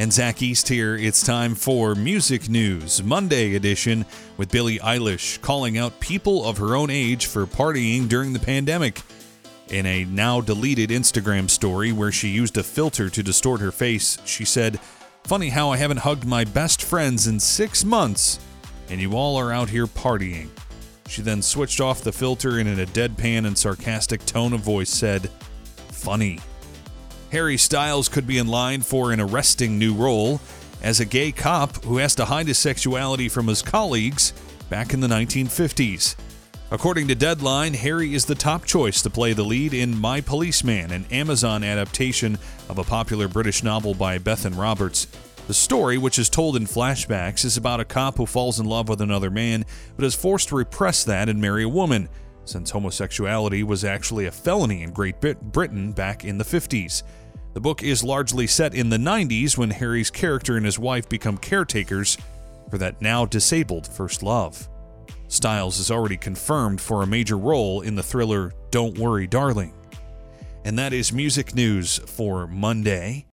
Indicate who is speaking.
Speaker 1: And Zach East here. It's time for Music News, Monday edition, with Billie Eilish calling out people of her own age for partying during the pandemic. In a now deleted Instagram story where she used a filter to distort her face, she said, "Funny how I haven't hugged my best friends in 6 months, and you all are out here partying." She then switched off the filter and in a deadpan and sarcastic tone of voice said, "Funny." Harry Styles could be in line for an arresting new role as a gay cop who has to hide his sexuality from his colleagues back in the 1950s. According to Deadline, Harry is the top choice to play the lead in My Policeman, an Amazon adaptation of a popular British novel by Bethan Roberts. The story, which is told in flashbacks, is about a cop who falls in love with another man but is forced to repress that and marry a woman, since homosexuality was actually a felony in Great Britain back in the 50s. The book is largely set in the 90s when Harry's character and his wife become caretakers for that now disabled first love. Styles is already confirmed for a major role in the thriller Don't Worry, Darling. And that is music news for Monday,